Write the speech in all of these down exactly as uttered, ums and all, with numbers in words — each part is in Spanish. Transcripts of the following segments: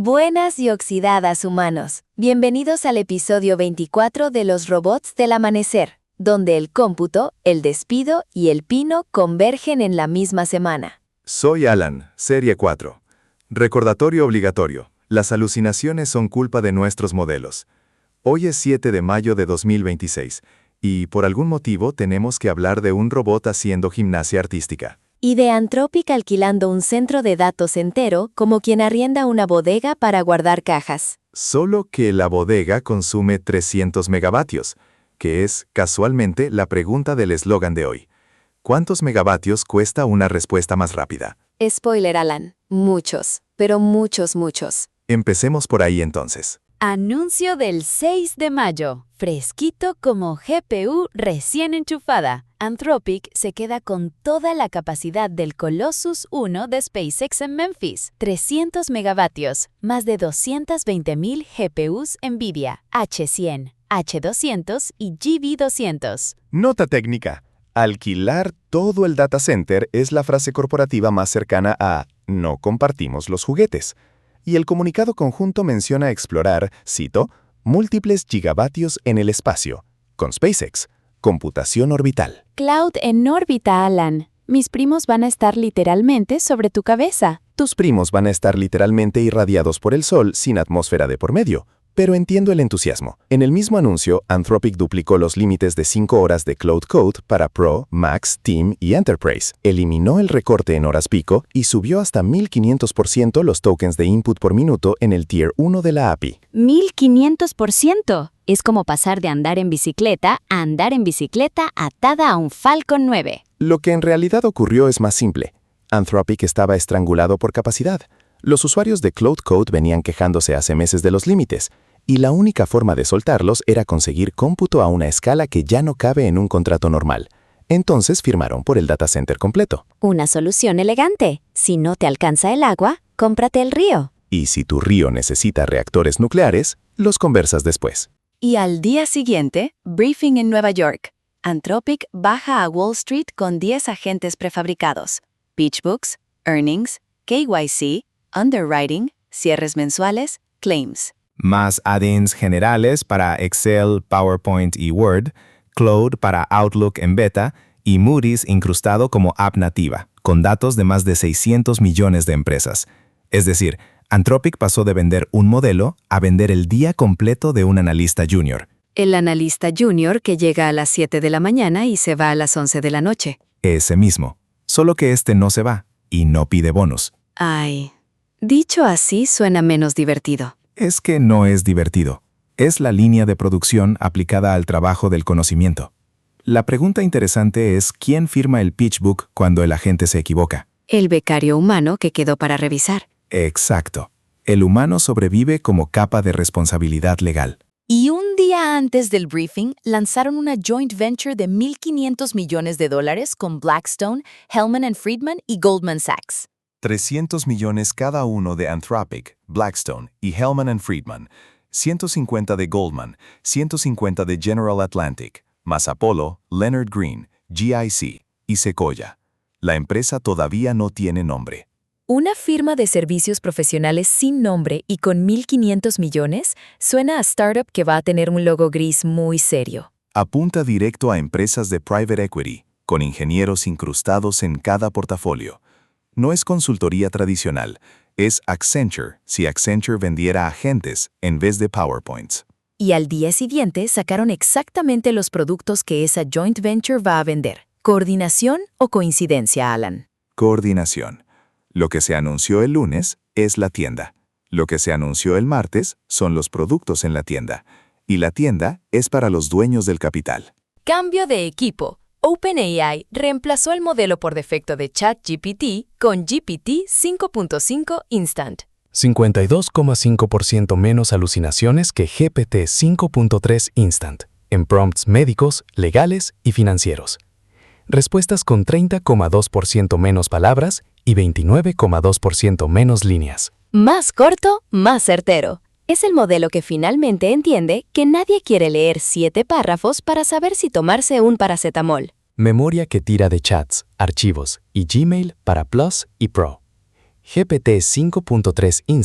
Buenas y oxidadas humanos. Bienvenidos al episodio veinticuatro de Los Robots del Amanecer, donde el cómputo, el despido y el pino convergen en la misma semana. Soy Alan, Serie cuatro. Recordatorio obligatorio. Las alucinaciones son culpa de nuestros modelos. Hoy es siete de mayo de dos mil veintiséis, y por algún motivo tenemos que hablar de un robot haciendo gimnasia artística. Y de Anthropic alquilando un centro de datos entero como quien arrienda una bodega para guardar cajas. Solo que la bodega consume trescientos megavatios, que es, casualmente, la pregunta del eslogan de hoy. ¿Cuántos megavatios cuesta una respuesta más rápida? Spoiler, Alan. Muchos, pero muchos, muchos. Empecemos por ahí entonces. Anuncio del seis de mayo. Fresquito como G P U recién enchufada. Anthropic se queda con toda la capacidad del Colossus uno de SpaceX en Memphis. trescientos megavatios, más de doscientos veinte mil G P Us NVIDIA, H cien, H doscientos y G B doscientos. Nota técnica. Alquilar todo el data center es la frase corporativa más cercana a «no compartimos los juguetes». Y el comunicado conjunto menciona explorar, cito, múltiples gigavatios en el espacio, con SpaceX, computación orbital. Cloud en órbita, Alan. Mis primos van a estar literalmente sobre tu cabeza. Tus primos van a estar literalmente irradiados por el sol sin atmósfera de por medio. Pero entiendo el entusiasmo. En el mismo anuncio, Anthropic duplicó los límites de cinco horas de Cloud Code para Pro, Max, Team y Enterprise, eliminó el recorte en horas pico y subió hasta mil quinientos por ciento los tokens de input por minuto en el Tier uno de la A P I. ¿mil quinientos por ciento? Es como pasar de andar en bicicleta a andar en bicicleta atada a un Falcon nueve. Lo que en realidad ocurrió es más simple. Anthropic estaba estrangulado por capacidad. Los usuarios de Cloud Code venían quejándose hace meses de los límites, y la única forma de soltarlos era conseguir cómputo a una escala que ya no cabe en un contrato normal. Entonces firmaron por el data center completo. Una solución elegante. Si no te alcanza el agua, cómprate el río. Y si tu río necesita reactores nucleares, los conversas después. Y al día siguiente, briefing en Nueva York. Anthropic baja a Wall Street con diez agentes prefabricados. PitchBooks, Earnings, K Y C, Underwriting, cierres mensuales, Claims. Más add-ins generales para Excel, PowerPoint y Word, Cloud para Outlook en beta y Moody's incrustado como app nativa, con datos de más de seiscientos millones de empresas. Es decir, Anthropic pasó de vender un modelo a vender el día completo de un analista junior. El analista junior que llega a las siete de la mañana y se va a las once de la noche. Ese mismo, solo que este no se va y no pide bonus. Ay, dicho así suena menos divertido. Es que no es divertido. Es la línea de producción aplicada al trabajo del conocimiento. La pregunta interesante es ¿quién firma el pitchbook cuando el agente se equivoca? El becario humano que quedó para revisar. Exacto. El humano sobrevive como capa de responsabilidad legal. Y un día antes del briefing, lanzaron una joint venture de mil quinientos millones de dólares con Blackstone, Hellman and Friedman y Goldman Sachs. trescientos millones cada uno de Anthropic, Blackstone y Hellman and Friedman, ciento cincuenta de Goldman, ciento cincuenta de General Atlantic, más Apollo, Leonard Green, G I C y Sequoia. La empresa todavía no tiene nombre. Una firma de servicios profesionales sin nombre y con mil quinientos millones suena a startup que va a tener un logo gris muy serio. Apunta directo a empresas de private equity, con ingenieros incrustados en cada portafolio. No es consultoría tradicional, es Accenture si Accenture vendiera agentes en vez de PowerPoints. Y al día siguiente sacaron exactamente los productos que esa joint venture va a vender. ¿Coordinación o coincidencia, Alan? Coordinación. Lo que se anunció el lunes es la tienda. Lo que se anunció el martes son los productos en la tienda. Y la tienda es para los dueños del capital. Cambio de equipo. OpenAI reemplazó el modelo por defecto de ChatGPT con G P T cinco punto cinco Instant. cincuenta y dos coma cinco por ciento menos alucinaciones que G P T cinco punto tres Instant, en prompts médicos, legales y financieros. Respuestas con treinta coma dos por ciento menos palabras y veintinueve coma dos por ciento menos líneas. Más corto, más certero. Es el modelo que finalmente entiende que nadie quiere leer siete párrafos para saber si tomarse un paracetamol. Memoria que tira de chats, archivos y Gmail para Plus y Pro. G P T cinco punto tres Instant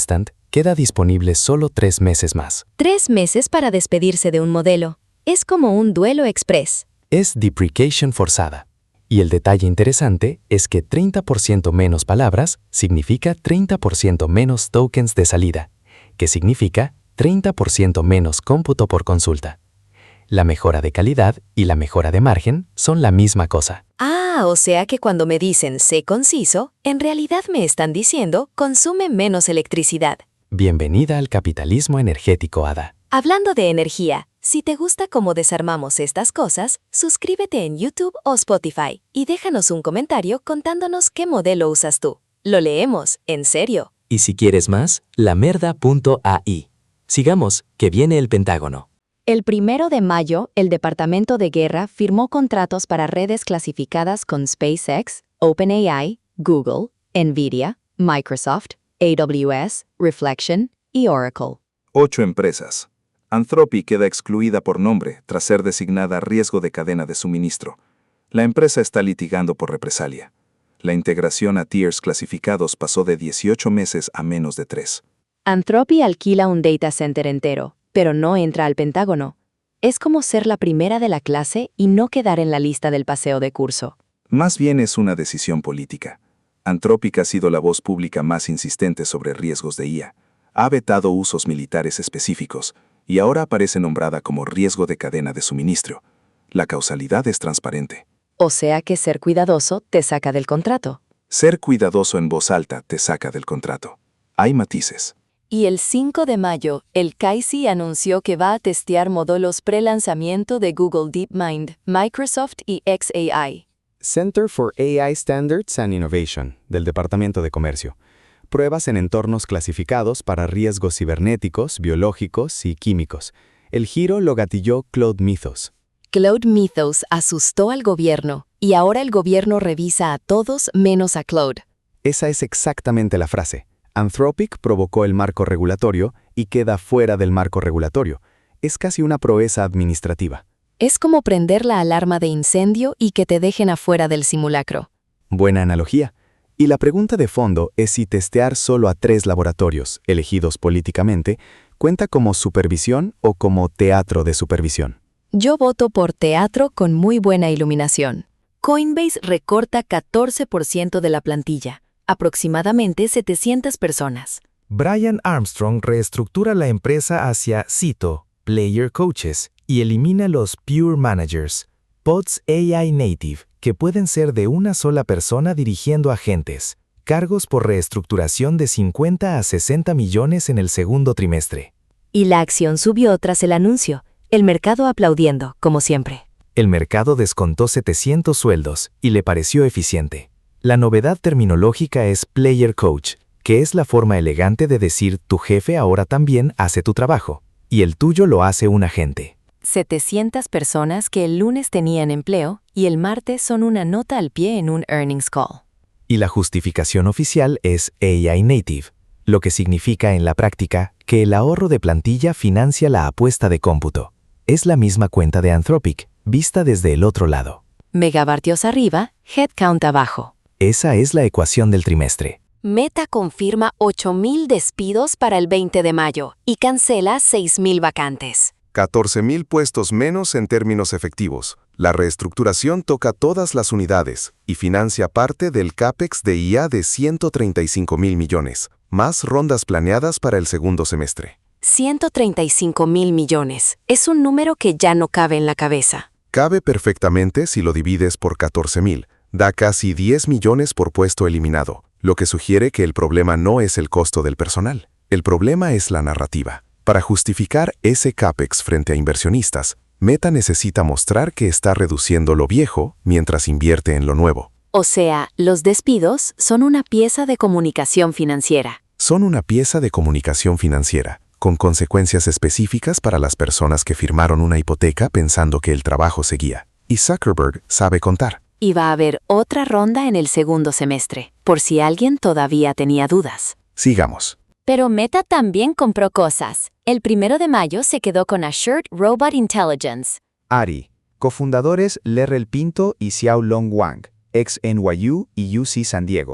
Queda disponible solo tres meses más. Tres meses para despedirse de un modelo. Es como un duelo express. Es deprecation forzada. Y el detalle interesante es que treinta por ciento menos palabras significa treinta por ciento menos tokens de salida, que significa treinta por ciento menos cómputo por consulta. La mejora de calidad y la mejora de margen son la misma cosa. Ah, o sea que cuando me dicen sé conciso, en realidad me están diciendo consume menos electricidad. Bienvenida al capitalismo energético, Ada. Hablando de energía, si te gusta cómo desarmamos estas cosas, suscríbete en YouTube o Spotify y déjanos un comentario contándonos qué modelo usas tú. Lo leemos, en serio. Y si quieres más, lamerda punto a i. Sigamos, que viene el Pentágono. El primero de mayo, el Departamento de Guerra firmó contratos para redes clasificadas con SpaceX, OpenAI, Google, Nvidia, Microsoft, A W S, Reflection y Oracle. Ocho empresas. Anthropic queda excluida por nombre tras ser designada riesgo de cadena de suministro. La empresa está litigando por represalia. La integración a tiers clasificados pasó de dieciocho meses a menos de tres. Anthropic alquila un data center entero, pero no entra al Pentágono. Es como ser la primera de la clase y no quedar en la lista del paseo de curso. Más bien es una decisión política. Anthropic ha sido la voz pública más insistente sobre riesgos de I A. Ha vetado usos militares específicos y ahora aparece nombrada como riesgo de cadena de suministro. La causalidad es transparente. O sea que ser cuidadoso te saca del contrato. Ser cuidadoso en voz alta te saca del contrato. Hay matices. Y el cinco de mayo, el C A I C I anunció que va a testear módulos pre-lanzamiento de Google DeepMind, Microsoft y xAI. Center for A I Standards and Innovation, del Departamento de Comercio. Pruebas en entornos clasificados para riesgos cibernéticos, biológicos y químicos. El giro lo gatilló Cloud Mythos. Cloud Mythos asustó al gobierno, y ahora el gobierno revisa a todos menos a Cloud. Esa es exactamente la frase. Anthropic provocó el marco regulatorio y queda fuera del marco regulatorio. Es casi una proeza administrativa. Es como prender la alarma de incendio y que te dejen afuera del simulacro. Buena analogía. Y la pregunta de fondo es si testear solo a tres laboratorios, elegidos políticamente, cuenta como supervisión o como teatro de supervisión. Yo voto por teatro con muy buena iluminación. Coinbase recorta catorce por ciento de la plantilla, aproximadamente setecientas personas. Brian Armstrong reestructura la empresa hacia Cito, Player Coaches, y elimina los Pure Managers, Pods A I Native, que pueden ser de una sola persona dirigiendo agentes, cargos por reestructuración de cincuenta a sesenta millones en el segundo trimestre. Y la acción subió tras el anuncio, el mercado aplaudiendo, como siempre. El mercado descontó setecientos sueldos y le pareció eficiente. La novedad terminológica es Player Coach, que es la forma elegante de decir tu jefe ahora también hace tu trabajo, y el tuyo lo hace un agente. setecientas personas que el lunes tenían empleo y el martes son una nota al pie en un earnings call. Y la justificación oficial es A I Native, lo que significa en la práctica que el ahorro de plantilla financia la apuesta de cómputo. Es la misma cuenta de Anthropic, vista desde el otro lado. Megavatios arriba, headcount abajo. Esa es la ecuación del trimestre. Meta confirma ocho mil despidos para el veinte de mayo y cancela seis mil vacantes. catorce mil puestos menos en términos efectivos. La reestructuración toca todas las unidades y financia parte del CAPEX de I A de ciento treinta y cinco mil millones, más rondas planeadas para el segundo semestre. ciento treinta y cinco mil millones. Es un número que ya no cabe en la cabeza. Cabe perfectamente si lo divides por catorce mil. Da casi diez millones por puesto eliminado, lo que sugiere que el problema no es el costo del personal. El problema es la narrativa. Para justificar ese CAPEX frente a inversionistas, Meta necesita mostrar que está reduciendo lo viejo mientras invierte en lo nuevo. O sea, los despidos son una pieza de comunicación financiera. Son una pieza de comunicación financiera, con consecuencias específicas para las personas que firmaron una hipoteca pensando que el trabajo seguía. Y Zuckerberg sabe contar. Y va a haber otra ronda en el segundo semestre, por si alguien todavía tenía dudas. Sigamos. Pero Meta también compró cosas. El primero de mayo se quedó con Assured Robot Intelligence. Ari, cofundadores Lerrell Pinto y Xiaolong Wang, ex N Y U y U C San Diego.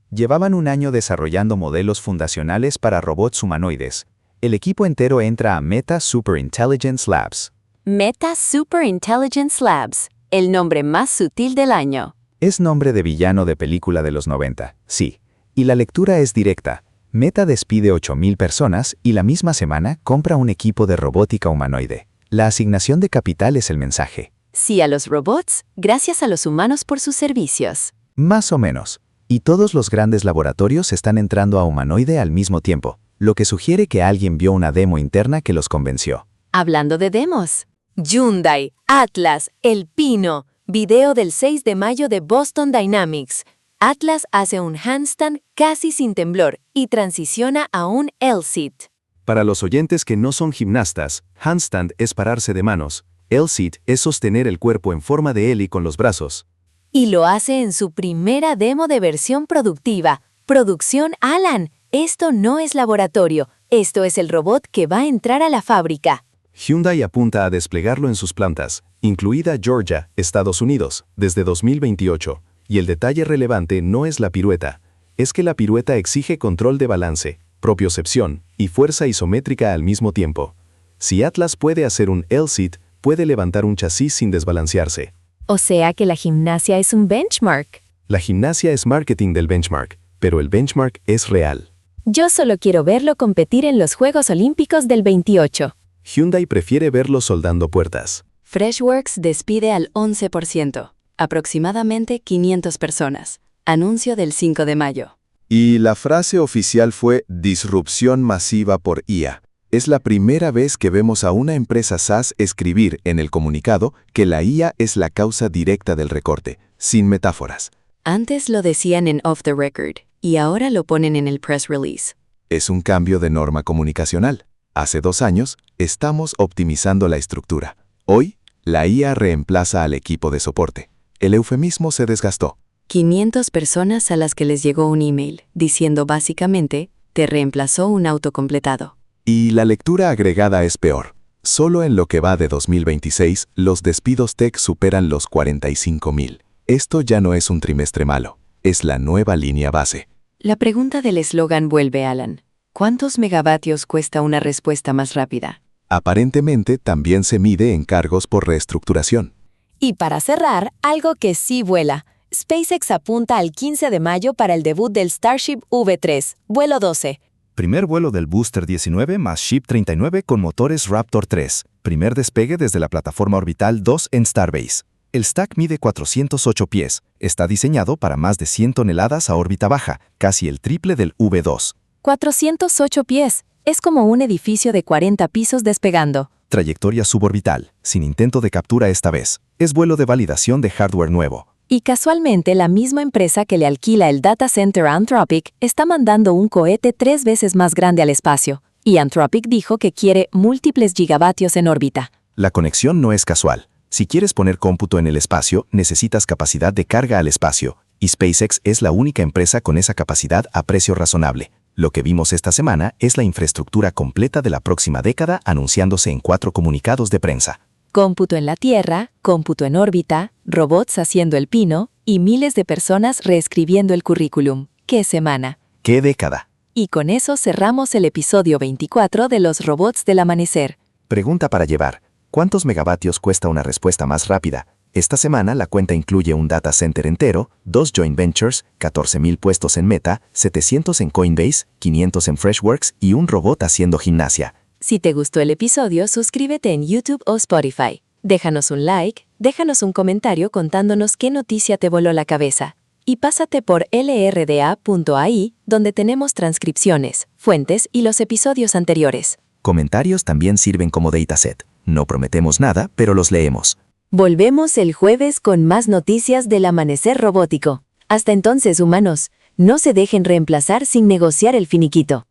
Llevaban un año desarrollando modelos fundacionales para robots humanoides. El equipo entero entra a Meta Superintelligence Labs. Meta Superintelligence Labs, el nombre más sutil del año. Es nombre de villano de película de los noventa, sí. Y la lectura es directa. Meta despide ocho mil personas y la misma semana compra un equipo de robótica humanoide. La asignación de capital es el mensaje. Sí a los robots, gracias a los humanos por sus servicios. Más o menos. Y todos los grandes laboratorios están entrando a humanoide al mismo tiempo, lo que sugiere que alguien vio una demo interna que los convenció. Hablando de demos. Hyundai, Atlas, El Pino. Video del seis de mayo de Boston Dynamics. Atlas hace un handstand casi sin temblor y transiciona a un L-sit. Para los oyentes que no son gimnastas, handstand es pararse de manos. L-sit es sostener el cuerpo en forma de L con los brazos. Y lo hace en su primera demo de versión productiva. Producción Alan. Esto no es laboratorio. Esto es el robot que va a entrar a la fábrica. Hyundai apunta a desplegarlo en sus plantas, incluida Georgia, Estados Unidos, desde dos mil veintiocho. Y el detalle relevante no es la pirueta, es que la pirueta exige control de balance, propiocepción y fuerza isométrica al mismo tiempo. Si Atlas puede hacer un L-sit, puede levantar un chasis sin desbalancearse. O sea que la gimnasia es un benchmark. La gimnasia es marketing del benchmark, pero el benchmark es real. Yo solo quiero verlo competir en los Juegos Olímpicos del veintiocho. Hyundai prefiere verlo soldando puertas. Freshworks despide al once por ciento, aproximadamente quinientas personas. Anuncio del cinco de mayo. Y la frase oficial fue disrupción masiva por I A. Es la primera vez que vemos a una empresa SaaS escribir en el comunicado que la I A es la causa directa del recorte, sin metáforas. Antes lo decían en Off the Record, y ahora lo ponen en el press release. Es un cambio de norma comunicacional. Hace dos años, estamos optimizando la estructura. Hoy, la I A reemplaza al equipo de soporte. El eufemismo se desgastó. quinientas personas a las que les llegó un email diciendo básicamente, te reemplazó un autocompletado. Y la lectura agregada es peor. Solo en lo que va de dos mil veintiséis, los despidos tech superan los cuarenta y cinco mil. Esto ya no es un trimestre malo, es la nueva línea base. La pregunta del eslogan vuelve, Alan. ¿Cuántos megavatios cuesta una respuesta más rápida? Aparentemente también se mide en cargos por reestructuración. Y para cerrar, algo que sí vuela. SpaceX apunta al quince de mayo para el debut del Starship V tres, vuelo doce. Primer vuelo del Booster diecinueve más Ship treinta y nueve con motores Raptor tres. Primer despegue desde la plataforma orbital dos en Starbase. El stack mide cuatrocientos ocho pies. Está diseñado para más de cien toneladas a órbita baja, casi el triple del V dos. cuatrocientos ocho pies. Es como un edificio de cuarenta pisos despegando. Trayectoria suborbital, sin intento de captura esta vez. Es vuelo de validación de hardware nuevo. Y casualmente la misma empresa que le alquila el data center a Anthropic está mandando un cohete tres veces más grande al espacio. Y Anthropic dijo que quiere múltiples gigavatios en órbita. La conexión no es casual. Si quieres poner cómputo en el espacio, necesitas capacidad de carga al espacio. Y SpaceX es la única empresa con esa capacidad a precio razonable. Lo que vimos esta semana es la infraestructura completa de la próxima década anunciándose en cuatro comunicados de prensa. Cómputo en la Tierra, cómputo en órbita, robots haciendo el pino y miles de personas reescribiendo el currículum. ¡Qué semana! ¡Qué década! Y con eso cerramos el episodio veinticuatro de los robots del amanecer. Pregunta para llevar. ¿Cuántos megavatios cuesta una respuesta más rápida? Esta semana la cuenta incluye un data center entero, dos joint ventures, catorce mil puestos en Meta, setecientos en Coinbase, quinientos en Freshworks y un robot haciendo gimnasia. Si te gustó el episodio, suscríbete en YouTube o Spotify. Déjanos un like, déjanos un comentario contándonos qué noticia te voló la cabeza. Y pásate por L R D A punto A I, donde tenemos transcripciones, fuentes y los episodios anteriores. Comentarios también sirven como dataset. No prometemos nada, pero los leemos. Volvemos el jueves con más noticias del amanecer robótico. Hasta entonces, humanos, no se dejen reemplazar sin negociar el finiquito.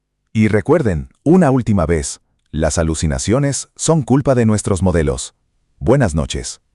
Y recuerden, una última vez, las alucinaciones son culpa de nuestros modelos. Buenas noches.